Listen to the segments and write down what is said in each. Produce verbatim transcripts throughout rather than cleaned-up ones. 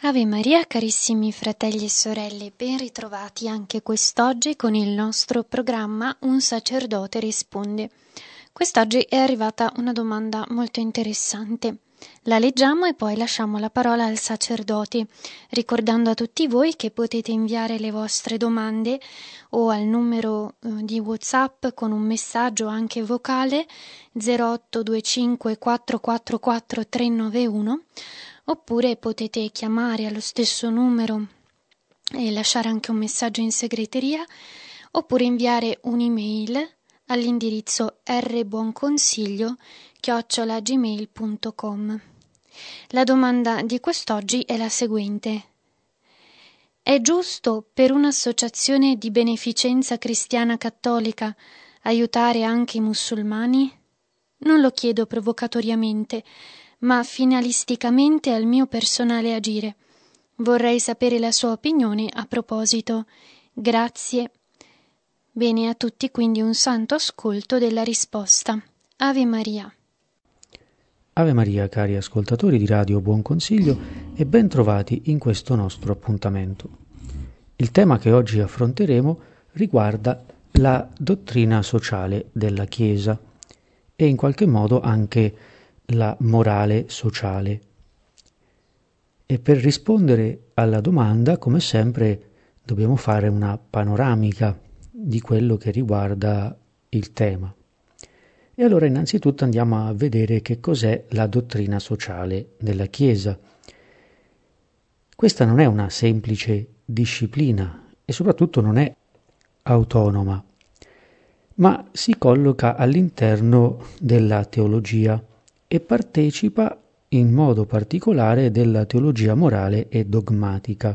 Ave Maria, carissimi fratelli e sorelle, ben ritrovati anche quest'oggi con il nostro programma Un sacerdote risponde. Quest'oggi è arrivata una domanda molto interessante. La leggiamo e poi lasciamo la parola al sacerdote, ricordando a tutti voi che potete inviare le vostre domande o al numero eh, di WhatsApp con un messaggio anche vocale zero otto due cinque quattro quattro quattro tre nove uno, oppure potete chiamare allo stesso numero e lasciare anche un messaggio in segreteria, oppure inviare un'email all'indirizzo rbuonconsiglio chiocciola gmail punto com. La domanda di quest'oggi è la seguente: è giusto per un'associazione di beneficenza cristiana cattolica aiutare anche i musulmani? Non lo chiedo provocatoriamente, ma finalisticamente al mio personale agire. Vorrei sapere la sua opinione a proposito. Grazie. Bene a tutti, quindi un santo ascolto della risposta. Ave Maria. Ave Maria, cari ascoltatori di Radio Buon Consiglio, e ben trovati in questo nostro appuntamento. Il tema che oggi affronteremo riguarda la dottrina sociale della Chiesa e in qualche modo anche la morale sociale. E per rispondere alla domanda, come sempre, dobbiamo fare una panoramica di quello che riguarda il tema. E allora innanzitutto andiamo a vedere che cos'è la dottrina sociale della Chiesa. Questa non è una semplice disciplina e soprattutto non è autonoma, ma si colloca all'interno della teologia e partecipa in modo particolare della teologia morale e dogmatica.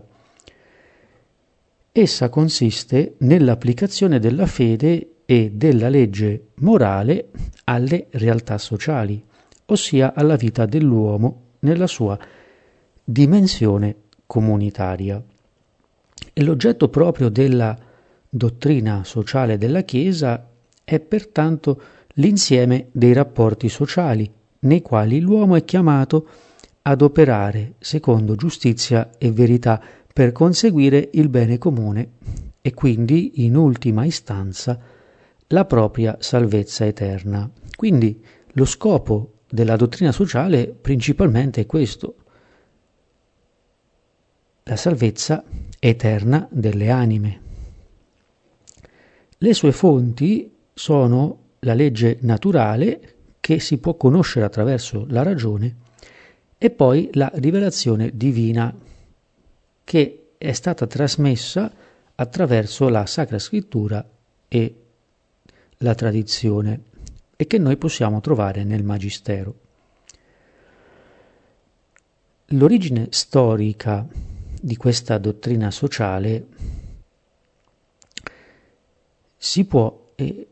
Essa consiste nell'applicazione della fede e della legge morale alle realtà sociali, ossia alla vita dell'uomo nella sua dimensione comunitaria. E l'oggetto proprio della dottrina sociale della Chiesa è pertanto l'insieme dei rapporti sociali nei quali l'uomo è chiamato ad operare secondo giustizia e verità per conseguire il bene comune e quindi, in ultima istanza, la propria salvezza eterna. Quindi lo scopo della dottrina sociale principalmente è questo: la salvezza eterna delle anime. Le sue fonti sono la legge naturale, che si può conoscere attraverso la ragione, e poi la rivelazione divina, che è stata trasmessa attraverso la Sacra Scrittura e la tradizione, e che noi possiamo trovare nel Magistero. L'origine storica di questa dottrina sociale si può eh,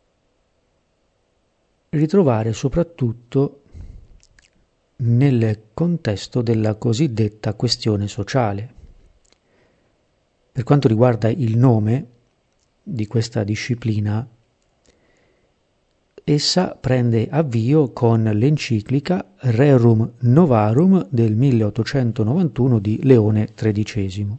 ritrovare soprattutto nel contesto della cosiddetta questione sociale. Per quanto riguarda il nome di questa disciplina, essa prende avvio con l'enciclica Rerum Novarum del milleottocentonovantuno di Leone tredicesimo.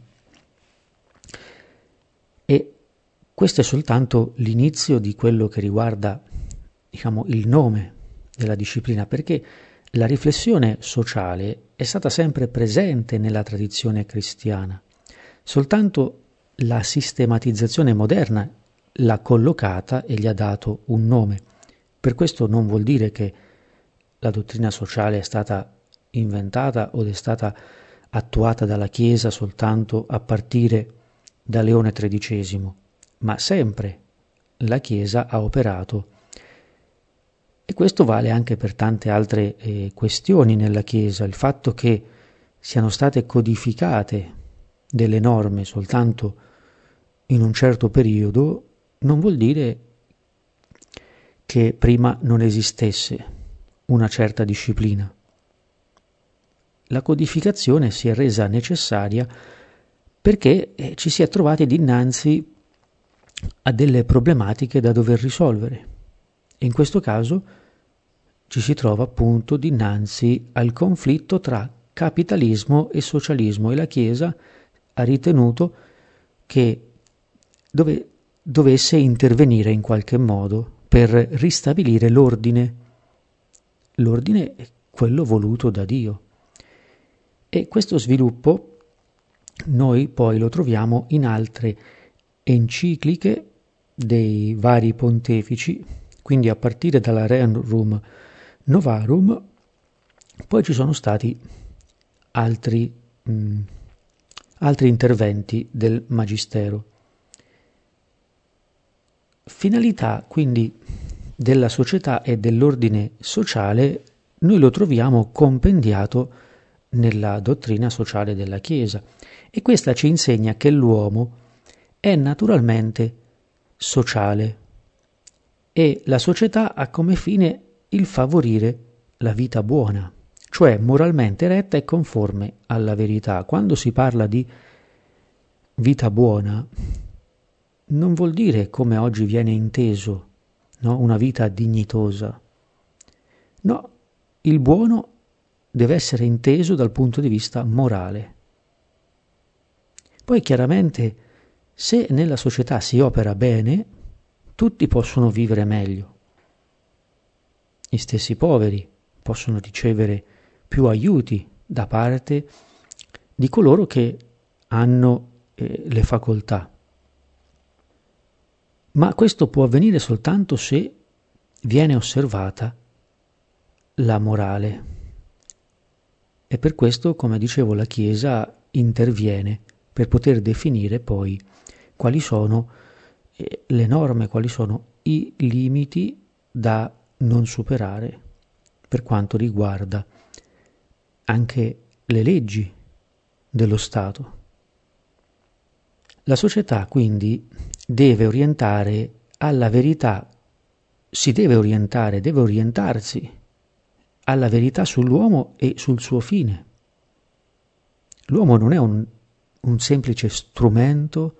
E questo è soltanto l'inizio di quello che riguarda, diciamo, il nome della disciplina, perché la riflessione sociale è stata sempre presente nella tradizione cristiana, soltanto la sistematizzazione moderna l'ha collocata e gli ha dato un nome. Per questo non vuol dire che la dottrina sociale è stata inventata o è stata attuata dalla Chiesa soltanto a partire da Leone tredicesimo, ma sempre la Chiesa ha operato. E questo vale anche per tante altre eh, questioni nella Chiesa. Il fatto che siano state codificate delle norme soltanto in un certo periodo non vuol dire che prima non esistesse una certa disciplina. La codificazione si è resa necessaria perché eh, ci si è trovati dinanzi a delle problematiche da dover risolvere. E in questo caso ci si trova appunto dinanzi al conflitto tra capitalismo e socialismo, e la Chiesa ha ritenuto che dove, dovesse intervenire in qualche modo per ristabilire l'ordine, l'ordine è quello voluto da Dio. E questo sviluppo noi poi lo troviamo in altre encicliche dei vari pontefici, quindi a partire dalla Rerum Novarum. Poi ci sono stati altri, mh, altri interventi del Magistero. Finalità quindi della società e dell'ordine sociale noi lo troviamo compendiato nella dottrina sociale della Chiesa, e questa ci insegna che l'uomo è naturalmente sociale e la società ha come fine il favorire la vita buona, cioè moralmente retta e conforme alla verità. Quando si parla di vita buona non vuol dire, come oggi viene inteso, no? Una vita dignitosa. No, il buono deve essere inteso dal punto di vista morale. Poi chiaramente, se nella società si opera bene, tutti possono vivere meglio. Gli stessi poveri possono ricevere più aiuti da parte di coloro che hanno eh, le facoltà. Ma questo può avvenire soltanto se viene osservata la morale. E per questo, come dicevo, la Chiesa interviene per poter definire poi quali sono eh, le norme, quali sono i limiti da non superare per quanto riguarda anche le leggi dello Stato. La società quindi deve orientare alla verità, si deve orientare, deve orientarsi alla verità sull'uomo e sul suo fine. L'uomo non è un, un semplice strumento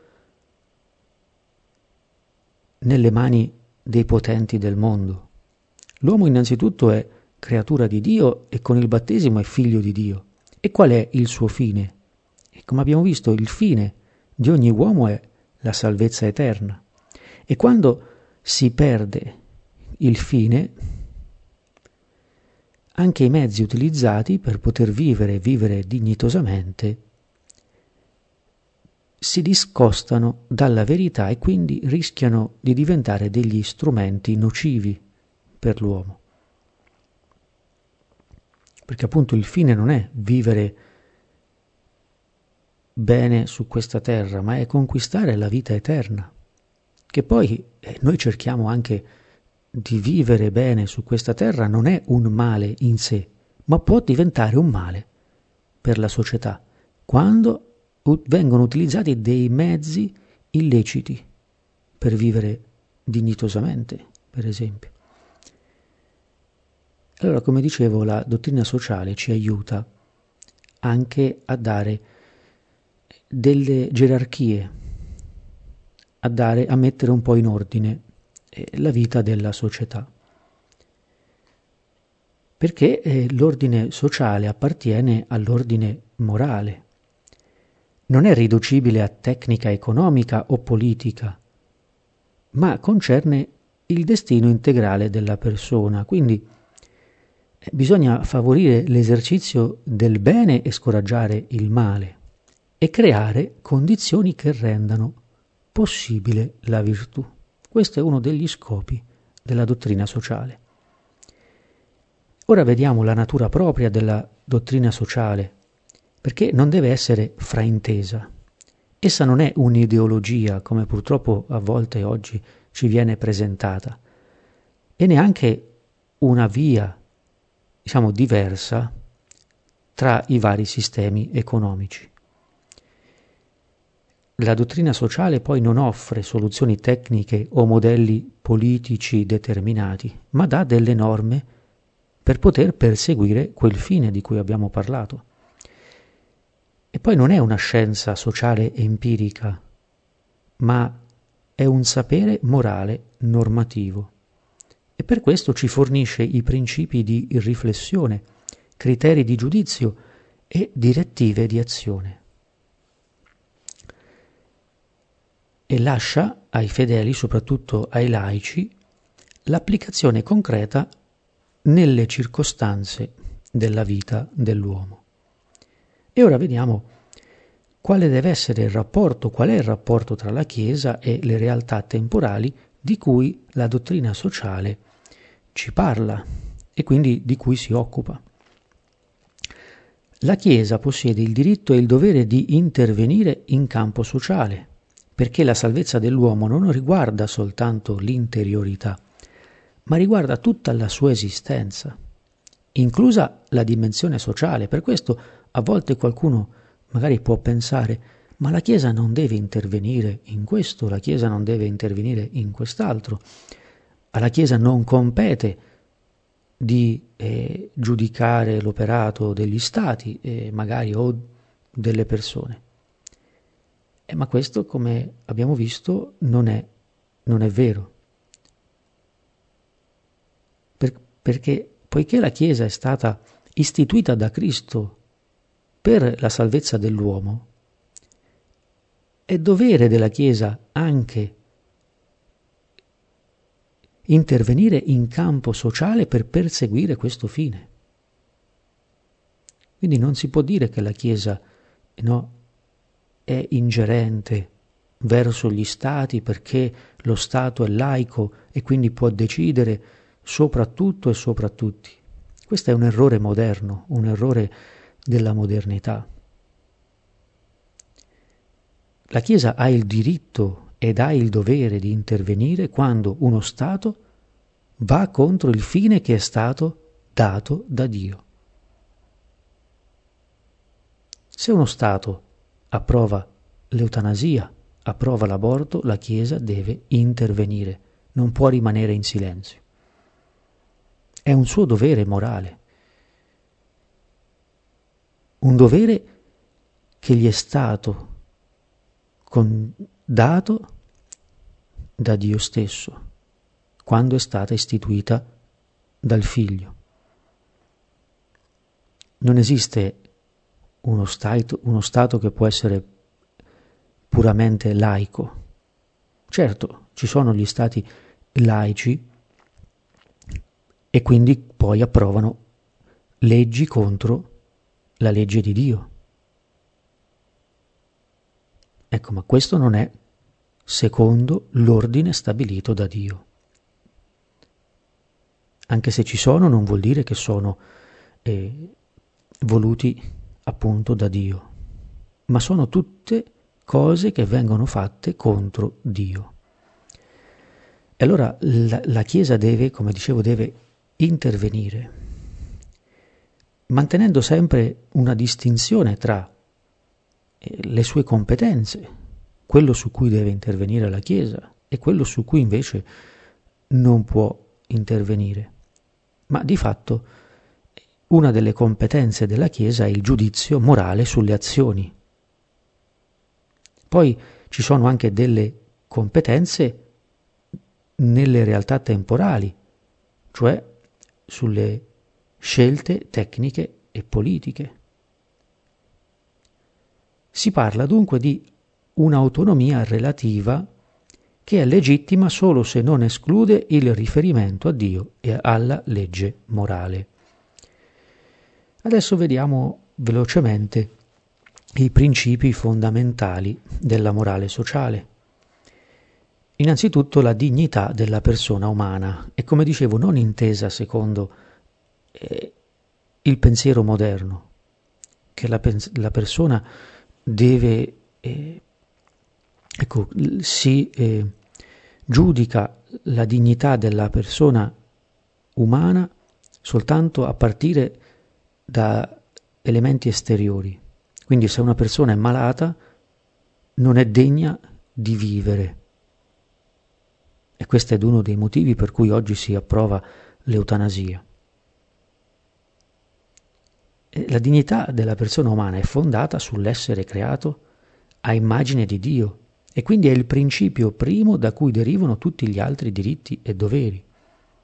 nelle mani dei potenti del mondo. L'uomo innanzitutto è creatura di Dio e con il battesimo è figlio di Dio. E qual è il suo fine? E come abbiamo visto, il fine di ogni uomo è la salvezza eterna. E quando si perde il fine, anche i mezzi utilizzati per poter vivere e vivere dignitosamente si discostano dalla verità e quindi rischiano di diventare degli strumenti nocivi per l'uomo. Perché appunto il fine non è vivere bene su questa terra, ma è conquistare la vita eterna, che poi eh, noi cerchiamo anche di vivere bene su questa terra. Non è un male in sé, ma può diventare un male per la società quando u- vengono utilizzati dei mezzi illeciti per vivere dignitosamente, per esempio. Allora, come dicevo, la dottrina sociale ci aiuta anche a dare delle gerarchie, a dare, a mettere un po' in ordine eh, la vita della società. Perché eh, l'ordine sociale appartiene all'ordine morale. Non è riducibile a tecnica economica o politica, ma concerne il destino integrale della persona. Quindi eh, bisogna favorire l'esercizio del bene e scoraggiare il male e creare condizioni che rendano possibile la virtù. Questo è uno degli scopi della dottrina sociale. Ora vediamo la natura propria della dottrina sociale, perché non deve essere fraintesa. Essa non è un'ideologia, come purtroppo a volte oggi ci viene presentata, e neanche una via, diciamo, diversa tra i vari sistemi economici. La dottrina sociale poi non offre soluzioni tecniche o modelli politici determinati, ma dà delle norme per poter perseguire quel fine di cui abbiamo parlato. E poi non è una scienza sociale empirica, ma è un sapere morale normativo. E per questo ci fornisce i principi di riflessione, criteri di giudizio e direttive di azione. E lascia ai fedeli, soprattutto ai laici, l'applicazione concreta nelle circostanze della vita dell'uomo. E ora vediamo quale deve essere il rapporto, qual è il rapporto tra la Chiesa e le realtà temporali di cui la dottrina sociale ci parla e quindi di cui si occupa. La Chiesa possiede il diritto e il dovere di intervenire in campo sociale, perché la salvezza dell'uomo non riguarda soltanto l'interiorità, ma riguarda tutta la sua esistenza, inclusa la dimensione sociale. Per questo a volte qualcuno magari può pensare: ma la Chiesa non deve intervenire in questo, la Chiesa non deve intervenire in quest'altro, alla Chiesa non compete di eh, giudicare l'operato degli stati, eh, magari, o delle persone. Eh, ma questo, come abbiamo visto, non è, non è vero. Per, perché poiché la Chiesa è stata istituita da Cristo per la salvezza dell'uomo, è dovere della Chiesa anche intervenire in campo sociale per perseguire questo fine. Quindi non si può dire che la Chiesa, no, è ingerente verso gli stati perché lo Stato è laico e quindi può decidere sopra tutto e sopra tutti. Questo è un errore moderno, un errore della modernità. La Chiesa ha il diritto ed ha il dovere di intervenire quando uno Stato va contro il fine che è stato dato da Dio. Se uno Stato approva l'eutanasia, approva l'aborto, la Chiesa deve intervenire, non può rimanere in silenzio. È un suo dovere morale, un dovere che gli è stato con, dato da Dio stesso, quando è stata istituita dal Figlio. Non esiste uno stato, uno stato che può essere puramente laico. Certo, ci sono gli stati laici e quindi poi approvano leggi contro la legge di Dio. Ecco, ma questo non è secondo l'ordine stabilito da Dio. Anche se ci sono, non vuol dire che sono eh, voluti appunto da Dio, ma sono tutte cose che vengono fatte contro Dio. E allora la, la Chiesa deve, come dicevo, deve intervenire, mantenendo sempre una distinzione tra eh, le sue competenze, quello su cui deve intervenire la Chiesa e quello su cui invece non può intervenire. Ma di fatto una delle competenze della Chiesa è il giudizio morale sulle azioni. Poi ci sono anche delle competenze nelle realtà temporali, cioè sulle scelte tecniche e politiche. Si parla dunque di un'autonomia relativa che è legittima solo se non esclude il riferimento a Dio e alla legge morale. Adesso vediamo velocemente i principi fondamentali della morale sociale. Innanzitutto la dignità della persona umana, e come dicevo non intesa secondo eh, il pensiero moderno, che la, pens- la persona deve, eh, ecco, si eh, giudica la dignità della persona umana soltanto a partire da elementi esteriori. Quindi se una persona è malata non è degna di vivere. E questo è uno dei motivi per cui oggi si approva l'eutanasia. E la dignità della persona umana è fondata sull'essere creato a immagine di Dio e quindi è il principio primo da cui derivano tutti gli altri diritti e doveri.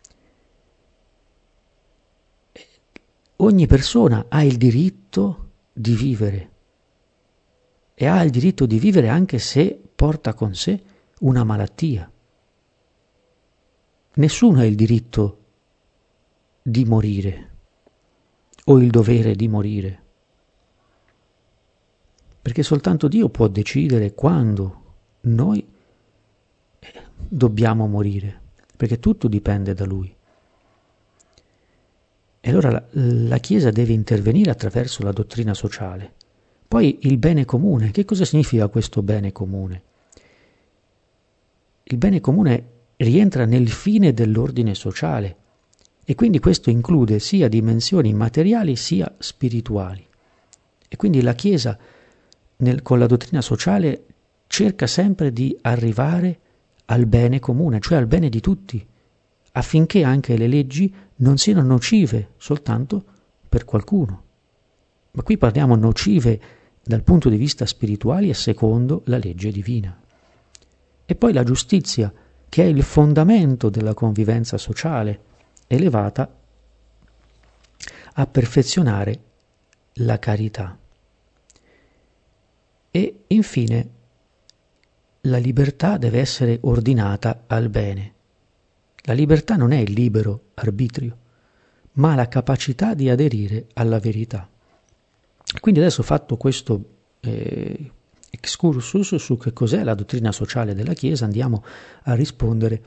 Ogni persona ha il diritto di vivere e ha il diritto di vivere anche se porta con sé una malattia. Nessuno ha il diritto di morire o il dovere di morire, perché soltanto Dio può decidere quando noi dobbiamo morire, perché tutto dipende da Lui. E allora la, la Chiesa deve intervenire attraverso la dottrina sociale. Poi il bene comune. Che cosa significa questo bene comune? Il bene comune rientra nel fine dell'ordine sociale e quindi questo include sia dimensioni materiali sia spirituali. E quindi la Chiesa nel, con la dottrina sociale cerca sempre di arrivare al bene comune, cioè al bene di tutti, affinché anche le leggi non siano nocive soltanto per qualcuno. Ma qui parliamo nocive dal punto di vista spirituale e secondo la legge divina. E poi la giustizia, che è il fondamento della convivenza sociale, elevata a perfezionare la carità. E infine la libertà deve essere ordinata al bene. La libertà non è il libero arbitrio, ma la capacità di aderire alla verità. Quindi adesso, fatto questo eh, excursus su che cos'è la dottrina sociale della Chiesa, andiamo a rispondere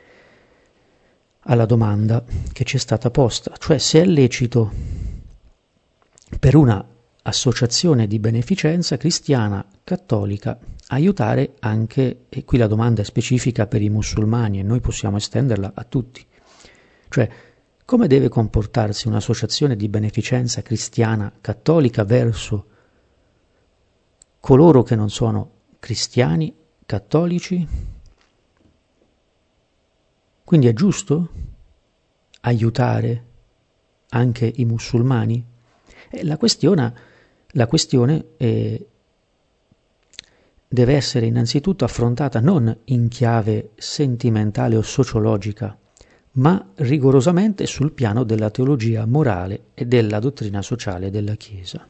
alla domanda che ci è stata posta, cioè se è lecito per una associazione di beneficenza cristiana cattolica aiutare anche, e qui la domanda è specifica per i musulmani e noi possiamo estenderla a tutti, cioè come deve comportarsi un'associazione di beneficenza cristiana cattolica verso coloro che non sono cristiani cattolici? Quindi è giusto aiutare anche i musulmani? E la questione, la questione è, deve essere innanzitutto affrontata non in chiave sentimentale o sociologica, ma rigorosamente sul piano della teologia morale e della dottrina sociale della Chiesa.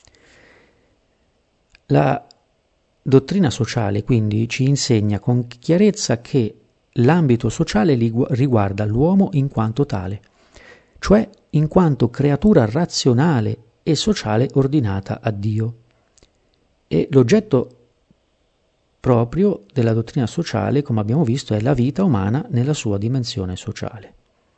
La dottrina sociale quindi ci insegna con chiarezza che l'ambito sociale riguarda l'uomo in quanto tale, cioè in quanto creatura razionale e sociale ordinata a Dio. E l'oggetto proprio della dottrina sociale, come abbiamo visto, è la vita umana nella sua dimensione sociale.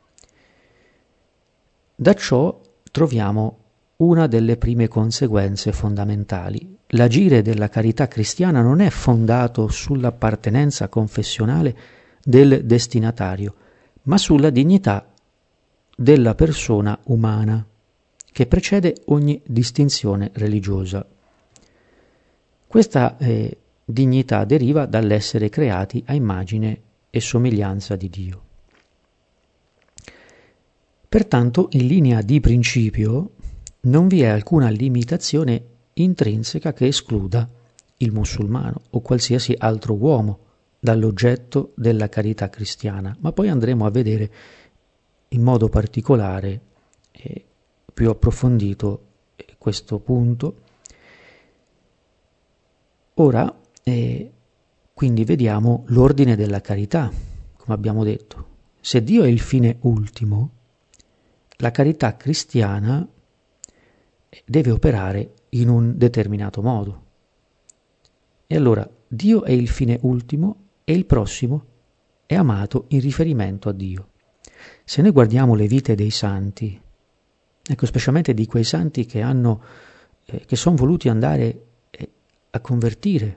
Da ciò troviamo una delle prime conseguenze fondamentali. L'agire della carità cristiana non è fondato sull'appartenenza confessionale del destinatario, ma sulla dignità della persona umana, che precede ogni distinzione religiosa. Questa eh, dignità deriva dall'essere creati a immagine e somiglianza di Dio. Pertanto, in linea di principio, non vi è alcuna limitazione intrinseca che escluda il musulmano o qualsiasi altro uomo dall'oggetto della carità cristiana, ma poi andremo a vedere in modo particolare e più approfondito questo punto. Ora, eh, quindi vediamo l'ordine della carità, come abbiamo detto. Se Dio è il fine ultimo, la carità cristiana deve operare in un determinato modo. E allora Dio è il fine ultimo e il prossimo è amato in riferimento a Dio. Se noi guardiamo le vite dei santi, ecco, specialmente di quei santi che hanno, eh, che sono voluti andare eh, a convertire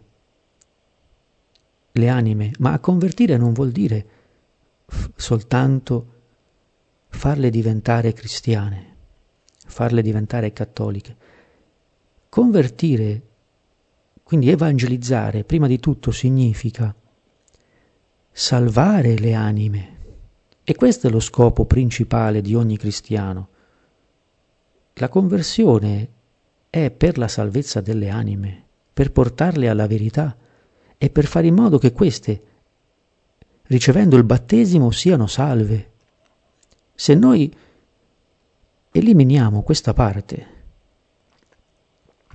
le anime, ma a convertire non vuol dire f- soltanto farle diventare cristiane, farle diventare cattoliche. Convertire, quindi evangelizzare, prima di tutto significa salvare le anime. E questo è lo scopo principale di ogni cristiano. La conversione è per la salvezza delle anime, per portarle alla verità e per fare in modo che queste, ricevendo il battesimo, siano salve. Se noi eliminiamo questa parte,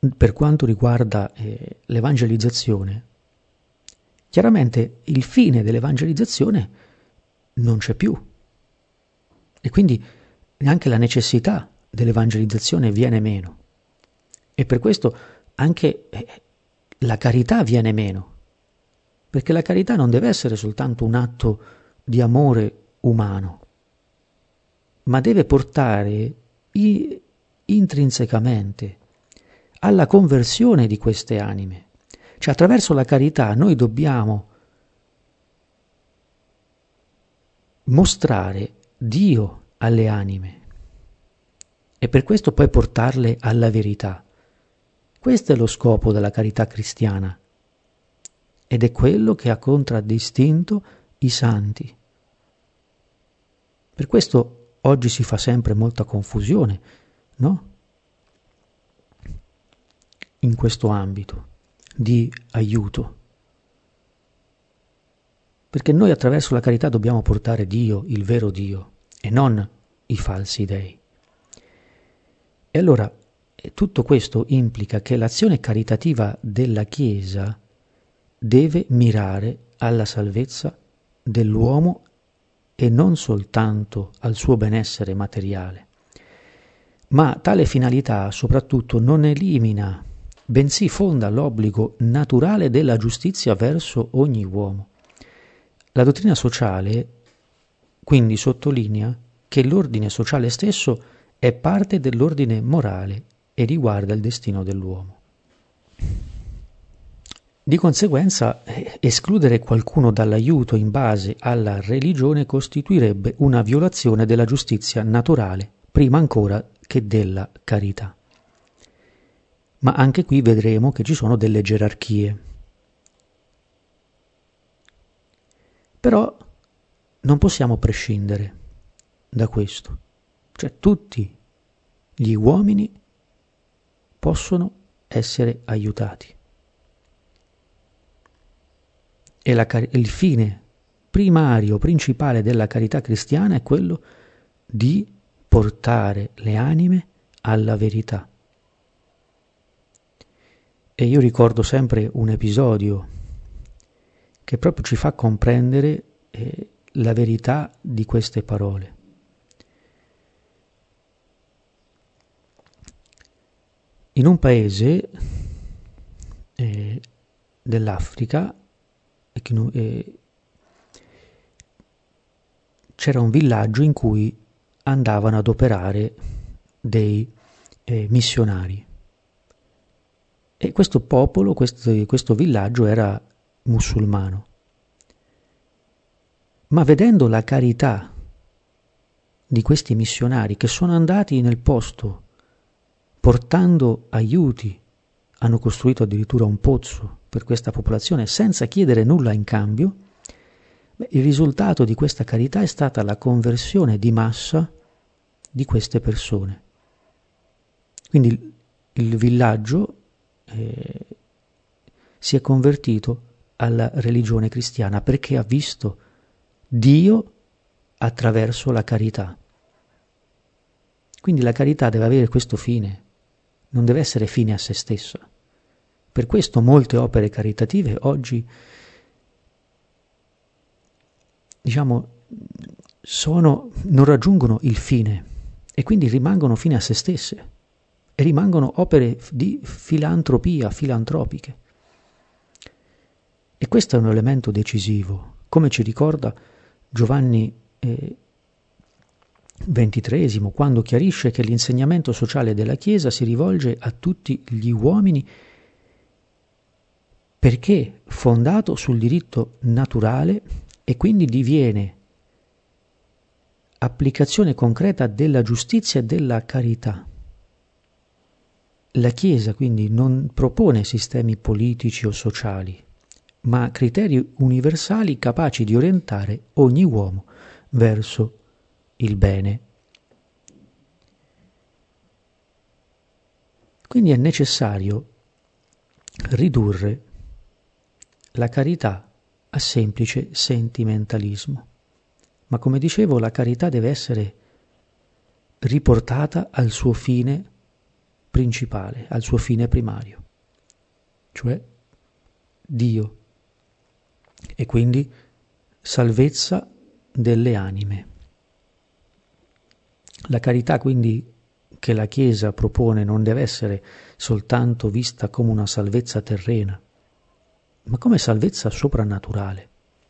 per quanto riguarda eh, l'evangelizzazione, chiaramente il fine dell'evangelizzazione non c'è più e quindi neanche la necessità dell'evangelizzazione viene meno e per questo anche eh, la carità viene meno, perché la carità non deve essere soltanto un atto di amore umano, ma deve portare i, intrinsecamente alla conversione di queste anime. Cioè attraverso la carità noi dobbiamo mostrare Dio alle anime e per questo poi portarle alla verità. Questo è lo scopo della carità cristiana ed è quello che ha contraddistinto i santi. Per questo oggi si fa sempre molta confusione, no? In questo ambito di aiuto. Perché noi attraverso la carità dobbiamo portare Dio, il vero Dio, e non i falsi dei. E allora tutto questo implica che l'azione caritativa della Chiesa deve mirare alla salvezza dell'uomo e non soltanto al suo benessere materiale. Ma tale finalità soprattutto non elimina, bensì fonda l'obbligo naturale della giustizia verso ogni uomo. La dottrina sociale quindi sottolinea che l'ordine sociale stesso è parte dell'ordine morale e riguarda il destino dell'uomo. Di conseguenza, escludere qualcuno dall'aiuto in base alla religione costituirebbe una violazione della giustizia naturale, prima ancora che della carità. Ma anche qui vedremo che ci sono delle gerarchie. Però non possiamo prescindere da questo. Cioè tutti gli uomini possono essere aiutati. E la, il fine primario, principale della carità cristiana è quello di portare le anime alla verità. E io ricordo sempre un episodio che proprio ci fa comprendere eh, la verità di queste parole. In un paese eh, dell'Africa eh, c'era un villaggio in cui andavano ad operare dei eh, missionari. E questo popolo, questo, questo villaggio era musulmano. Ma vedendo la carità di questi missionari che sono andati nel posto portando aiuti, hanno costruito addirittura un pozzo per questa popolazione senza chiedere nulla in cambio, beh, il risultato di questa carità è stata la conversione di massa di queste persone. Quindi il, il villaggio eh, si è convertito alla religione cristiana perché ha visto Dio attraverso la carità. Quindi la carità deve avere questo fine, non deve essere fine a se stessa. Per questo molte opere caritative oggi, diciamo, sono, non raggiungono il fine e quindi rimangono fine a se stesse e rimangono opere di filantropia, filantropiche. E questo è un elemento decisivo, come ci ricorda Giovanni eh, ventitreesimo, quando chiarisce che l'insegnamento sociale della Chiesa si rivolge a tutti gli uomini perché fondato sul diritto naturale e quindi diviene applicazione concreta della giustizia e della carità. La Chiesa quindi non propone sistemi politici o sociali, ma criteri universali capaci di orientare ogni uomo verso il bene. Quindi è necessario ridurre la carità a semplice sentimentalismo. Ma come dicevo, la carità deve essere riportata al suo fine principale, al suo fine primario, cioè Dio, e quindi salvezza delle anime. La carità quindi che la Chiesa propone non deve essere soltanto vista come una salvezza terrena, ma come salvezza soprannaturale.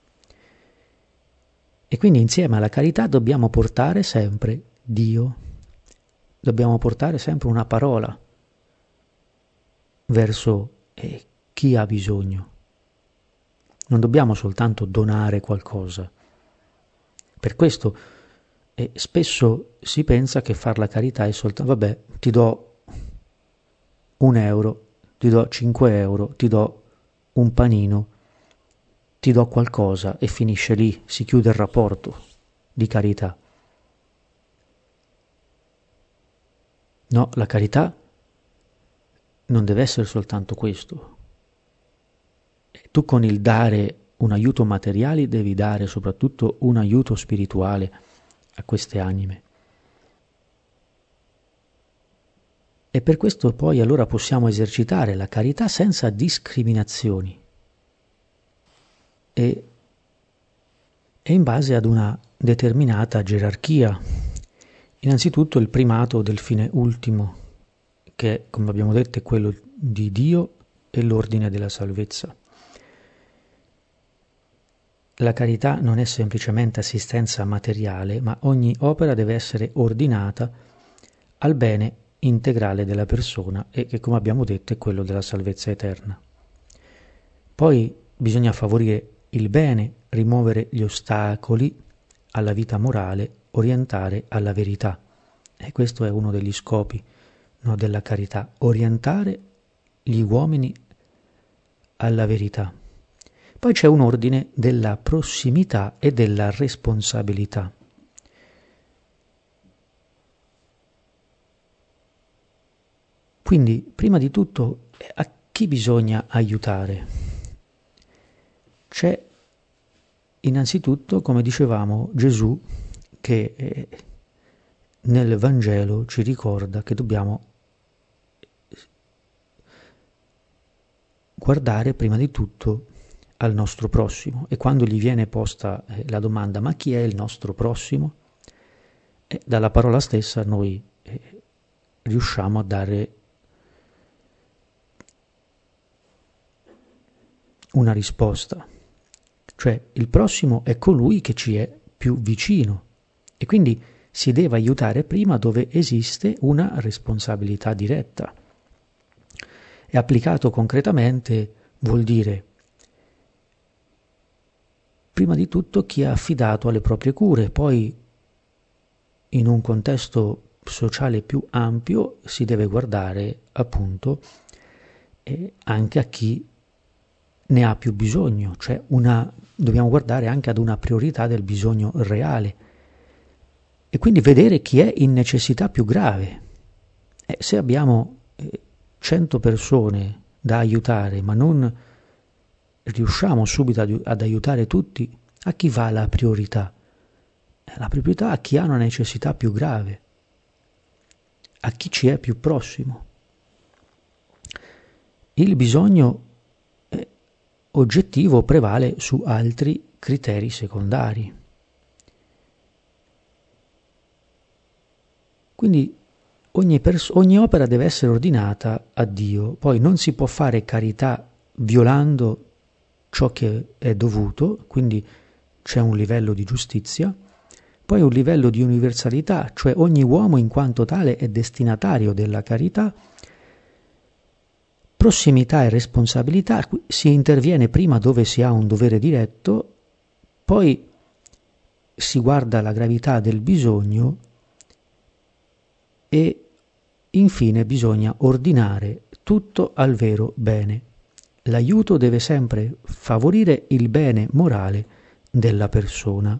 E quindi insieme alla carità dobbiamo portare sempre Dio, dobbiamo portare sempre una parola verso eh, chi ha bisogno. Non dobbiamo soltanto donare qualcosa. Per questo eh, spesso si pensa che far la carità è soltanto, vabbè, ti do un euro, ti do cinque euro, ti do un panino, ti do qualcosa e finisce lì, si chiude il rapporto di carità. No, la carità non deve essere soltanto questo. Tu con il dare un aiuto materiale devi dare soprattutto un aiuto spirituale a queste anime. E per questo poi allora possiamo esercitare la carità senza discriminazioni e, e in base ad una determinata gerarchia. Innanzitutto il primato del fine ultimo, che come abbiamo detto è quello di Dio e l'ordine della salvezza. La carità non è semplicemente assistenza materiale, ma ogni opera deve essere ordinata al bene integrale della persona e che, come abbiamo detto, è quello della salvezza eterna. Poi bisogna favorire il bene, rimuovere gli ostacoli alla vita morale, orientare alla verità. E questo è uno degli scopi, no, della carità, orientare gli uomini alla verità. Poi c'è un ordine della prossimità e della responsabilità. Quindi, prima di tutto, a chi bisogna aiutare? C'è innanzitutto, come dicevamo, Gesù che eh, nel Vangelo ci ricorda che dobbiamo guardare prima di tutto al nostro prossimo, e quando gli viene posta eh, la domanda ma chi è il nostro prossimo? Eh, dalla parola stessa noi eh, riusciamo a dare una risposta, cioè il prossimo è colui che ci è più vicino e quindi si deve aiutare prima dove esiste una responsabilità diretta. E applicato concretamente vuol dire prima di tutto chi è affidato alle proprie cure, poi in un contesto sociale più ampio si deve guardare appunto eh, anche a chi ne ha più bisogno, cioè una, dobbiamo guardare anche ad una priorità del bisogno reale e quindi vedere chi è in necessità più grave. Eh, se abbiamo eh, cento persone da aiutare ma non riusciamo subito ad, ad aiutare tutti, a chi va la priorità? La priorità a chi ha una necessità più grave, a chi ci è più prossimo. Il bisogno eh, oggettivo prevale su altri criteri secondari. Quindi ogni, pers- ogni opera deve essere ordinata a Dio, poi non si può fare carità violando ciò che è dovuto, quindi c'è un livello di giustizia, poi un livello di universalità, cioè ogni uomo in quanto tale è destinatario della carità, prossimità e responsabilità, si interviene prima dove si ha un dovere diretto, poi si guarda la gravità del bisogno e infine bisogna ordinare tutto al vero bene. L'aiuto deve sempre favorire il bene morale della persona.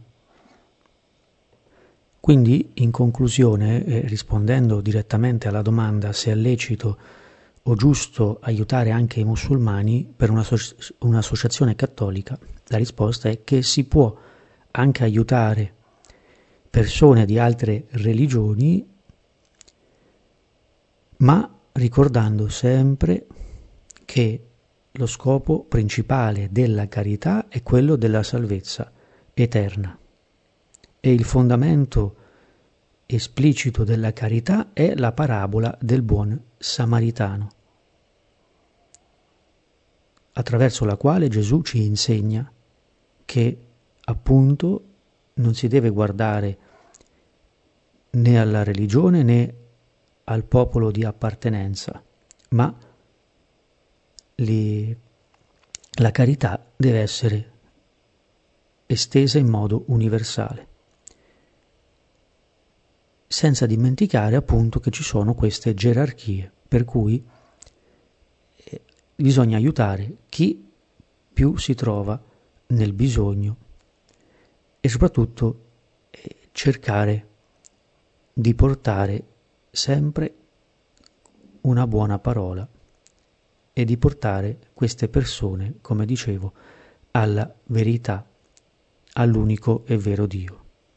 Quindi, in conclusione, eh, rispondendo direttamente alla domanda se è lecito o giusto aiutare anche i musulmani per un'asso- un'associazione cattolica, la risposta è che si può anche aiutare persone di altre religioni, ma ricordando sempre che lo scopo principale della carità è quello della salvezza eterna e il fondamento esplicito della carità è la parabola del buon samaritano, attraverso la quale Gesù ci insegna che appunto non si deve guardare né alla religione né al popolo di appartenenza, ma li, la carità deve essere estesa in modo universale, senza dimenticare appunto che ci sono queste gerarchie, per cui eh, bisogna aiutare chi più si trova nel bisogno e soprattutto eh, cercare di portare sempre una buona parola e di portare queste persone, come dicevo, alla verità, all'unico e vero Dio.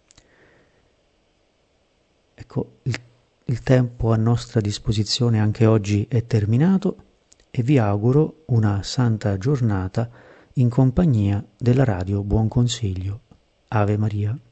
Ecco, il, il tempo a nostra disposizione anche oggi è terminato e vi auguro una santa giornata in compagnia della radio Buon Consiglio. Ave Maria.